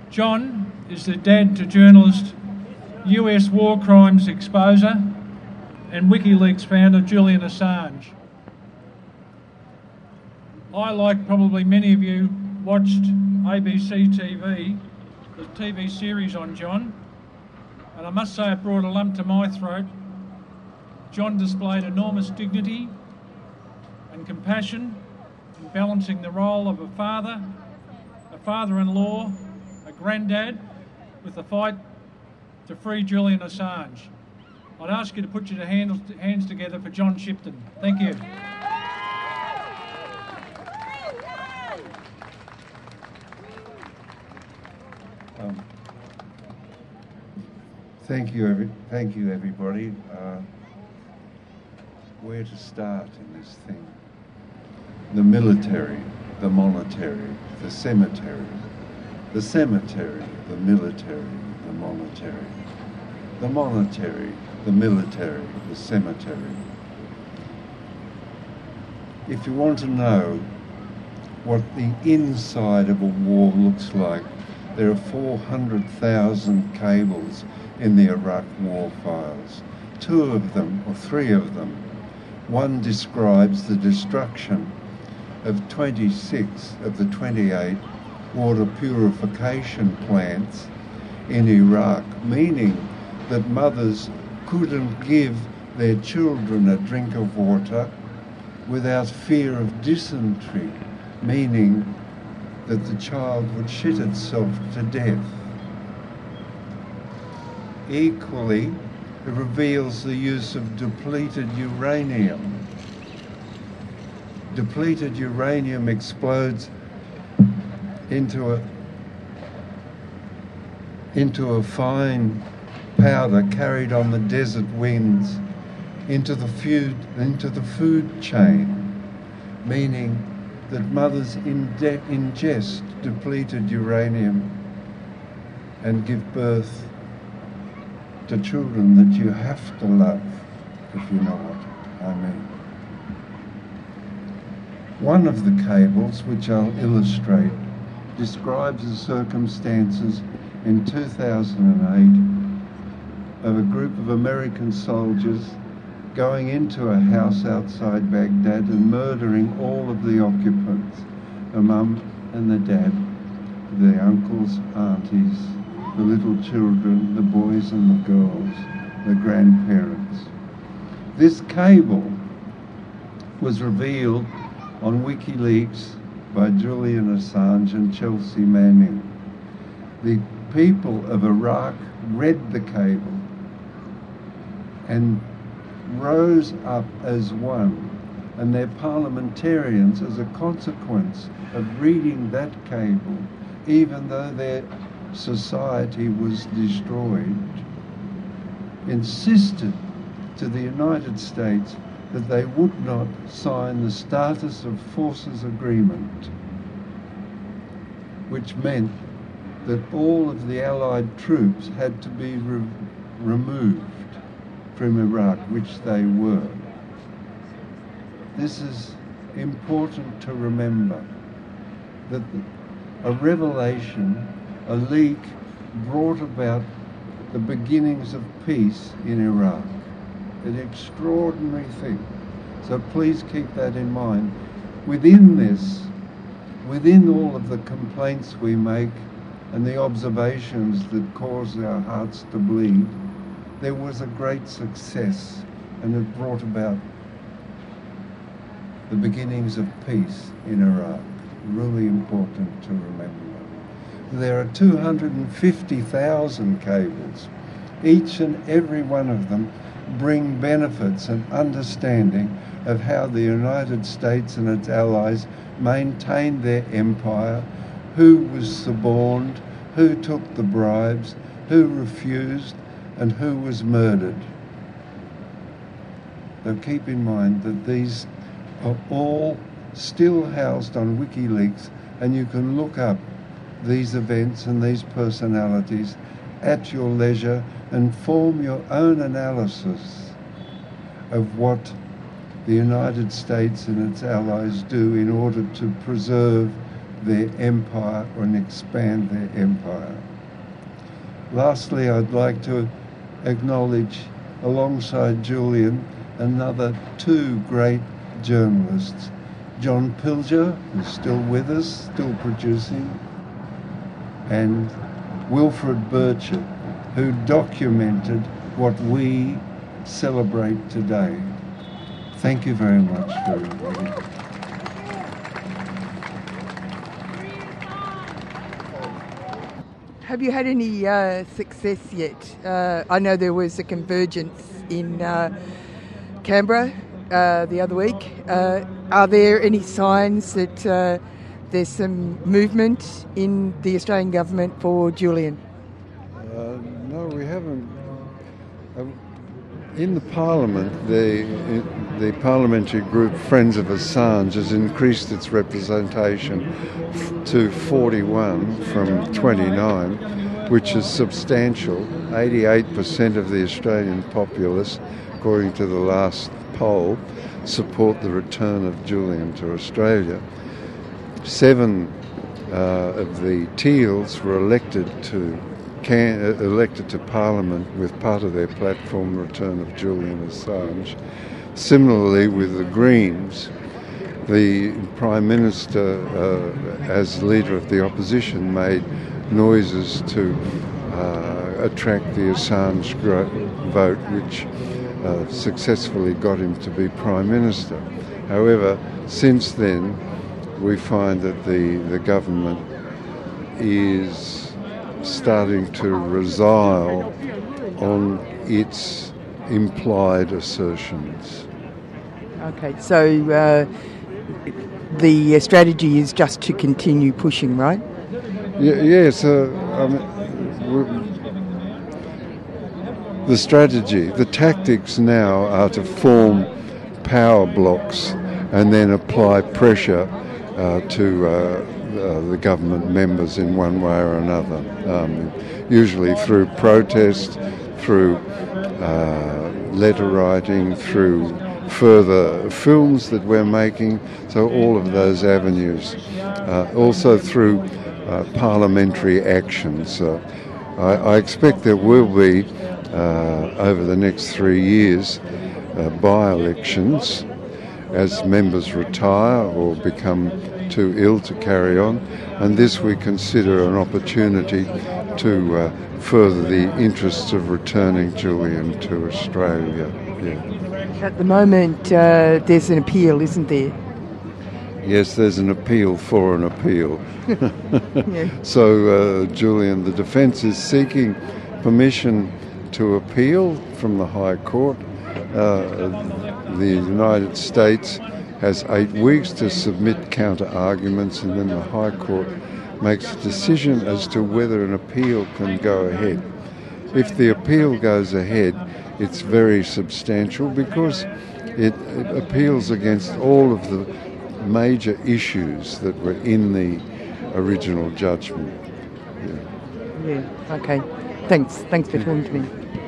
John is the dad to journalist, US war crimes exposer and WikiLeaks founder Julian Assange. I, like probably many of you, watched ABC TV, the TV series on John, and I must say it brought a lump to my throat. John displayed enormous dignity and compassion in balancing the role of a father, a father-in-law, a granddad, with the fight to free Julian Assange. I'd ask you to put your hands together for John Shipton. Thank you. Thank you, everybody. Where to start in this thing? The military, the monetary, the cemetery, the cemetery, the military, the monetary, the monetary, the military, the cemetery. If you want to know what the inside of a war looks like, there are 400,000 cables in the Iraq war files. 2 of them, or 3 of them, one describes the destruction of 26 of the 28 water purification plants in Iraq, meaning that mothers couldn't give their children a drink of water without fear of dysentery, meaning that the child would shit itself to death. Equally, it reveals the use of depleted uranium. Depleted uranium explodes into a fine powder carried on the desert winds into the food chain, meaning that mothers ingest depleted uranium and give birth to children that you have to love, if you know what I mean. One of the cables, which I'll illustrate, describes the circumstances in 2008 of a group of American soldiers going into a house outside Baghdad and murdering all of the occupants, the mum and the dad, the uncles, aunties, the little children, the boys and the girls, the grandparents. This cable was revealed on WikiLeaks by Julian Assange and Chelsea Manning. The people of Iraq read the cable and rose up as one, and their parliamentarians, as a consequence of reading that cable, even though their society was destroyed, insisted to the United States that they would not sign the Status of Forces Agreement, which meant that all of the Allied troops had to be removed from Iraq, which they were. This is important to remember, that a revelation, a leak, brought about the beginnings of peace in Iraq. An extraordinary thing. So please keep that in mind. Within this, within all of the complaints we make and the observations that cause our hearts to bleed, there was a great success, and it brought about the beginnings of peace in Iraq. Really important to remember. There are 250,000 cables. Each and every one of them bring benefits and understanding of how the United States and its allies maintained their empire, who was suborned, who took the bribes, who refused, and who was murdered. Now keep in mind that these are all still housed on WikiLeaks, and you can look up these events and these personalities at your leisure and form your own analysis of what the United States and its allies do in order to preserve their empire and expand their empire. Lastly, I'd like to acknowledge, alongside Julian, another two great journalists, John Pilger, who's still with us, still producing, and Wilfred Birchett, who documented what we celebrate today. Thank you very much, everybody. Have you had any success yet? I know there was a convergence in Canberra the other week. Are there any signs that there's some movement in the Australian government for Julian? No, we haven't. In the Parliament, the parliamentary group Friends of Assange has increased its representation to 41 from 29, which is substantial. 88% of the Australian populace, according to the last poll, support the return of Julian to Australia. 7 of the Teals were elected to Parliament with part of their platform, the return of Julian Assange. Similarly with the Greens, the Prime Minister, as leader of the opposition, made noises to attract the Assange vote, which successfully got him to be Prime Minister. However, since then, we find that the government is starting to resile on its implied assertions. Okay, so the strategy is just to continue pushing, right? Yes. The strategy, the tactics now are to form power blocks and then apply pressure to the government members in one way or another, usually through protest, through letter writing, through further films that we're making, so all of those avenues. Also through parliamentary actions. I expect there will be, over the next 3 years, by-elections as members retire or become too ill to carry on, and this we consider an opportunity to further the interests of returning Julian to Australia. Yeah. At the moment, there's an appeal, isn't there? Yes, there's an appeal for an appeal. Yeah. So, Julian, the defence is seeking permission to appeal from the High Court. The United States has 8 weeks to submit counter-arguments, and then the High Court makes a decision as to whether an appeal can go ahead. If the appeal goes ahead, it's very substantial because it appeals against all of the major issues that were in the original judgment. Yeah, okay. Thanks for talking to me.